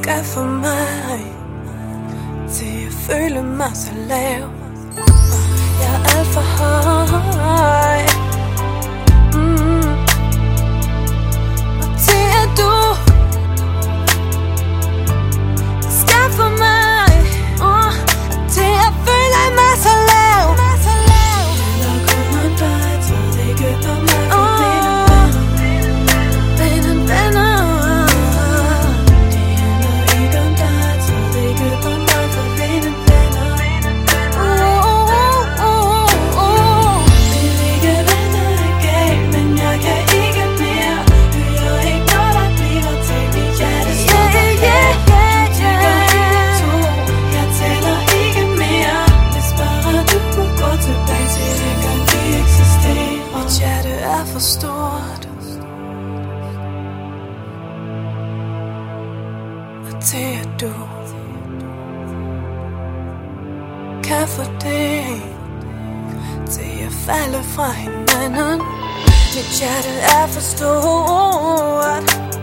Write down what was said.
skal få mig til at føle mig så lav. Jeg er alt for høj, og til at du skal få mig til at føle mig så lav. Der kommer dig, så det gør mig for venner, venner. Det handler ikke om dig, så det gør mig for venner, venner. Vil ikke venner er galt, men jeg kan ikke mere. Hører ikke når der bliver til mit hjerte. Tykker ikke to, jeg tæller ikke mere. Hvis bare du kunne gå tilbage til dengang vi eksisterer. Mit hjerte er for stort, og til at du kan få det til at falde fra hinanden. Mit hjerte er for stort.